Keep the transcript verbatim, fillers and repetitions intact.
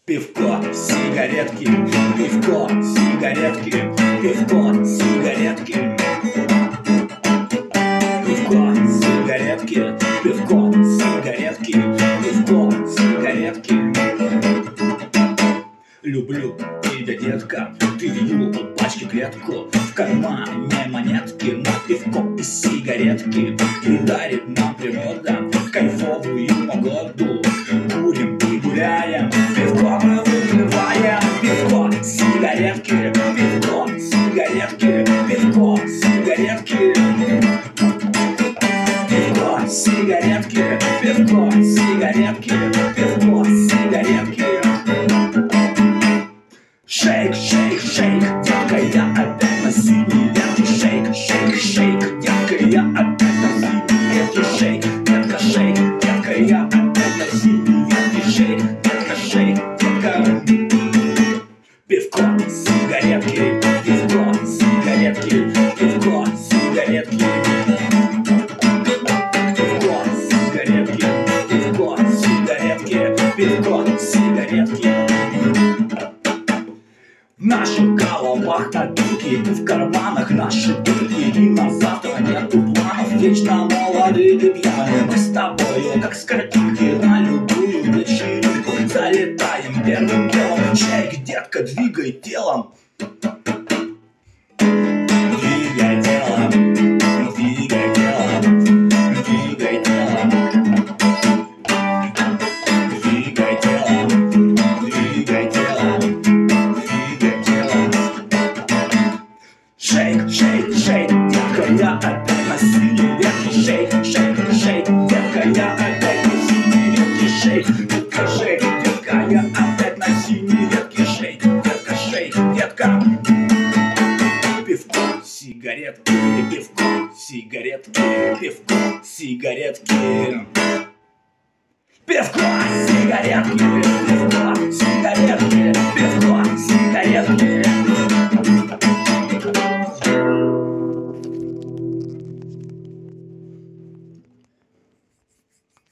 Пивко, сигаретки, пивко, сигаретки, пивко, сигаретки. Пивко, сигаретки, пивко, сигаретки, пивко, сигаретки. Люблю тебя, детка, ты вью от пачки клетку. В кармане монетки на пивко и сигаретки. И дарит нам природа кайфовую погоду. Курим и гуляем, пивко мы выпиваем. Пивко, сигаретки, пивко, сигаретки, пивко, сигаретки. Пивко, сигаретки, пивко, сигаретки, пивко, сигаретки. Шейк, шейк, шейк, детка, я опять на синей ветке. Шейк, шейк, шейк, детка, я опять на синей ветке. Шейк, детка, шейк, детка, я опять на синей ветке. Шейк, детка, шейк, детка. Пивко, сигаретки, пивко, сигаретки, пивко, сигаретки. Пивко, сигаретки, пивко, сигаретки, пивко, сигаретки. В наших головах табики, в карманах наши дырки. И на завтра нету планов, вечно молодые и пьяные. Мы с тобою, как с картинки, на любую вечеринку залетаем первым делом. Шейк, детка, двигай телом. Двигай телом, двигай телом, двигай телом. Двигай телом, двигай телом. Шейк, шейк, шейк, детка, я опять на синей ветке. Шейк, шейк, шейк, детка, я опять на синей ветке. Шейк, детка, шейк, детка, я опять на синей ветке. Шейк, детка, шейк, детка. Пивко, сигаретки, пивко, сигаретки, пивко, сигаретки. Пивко, сигаретки.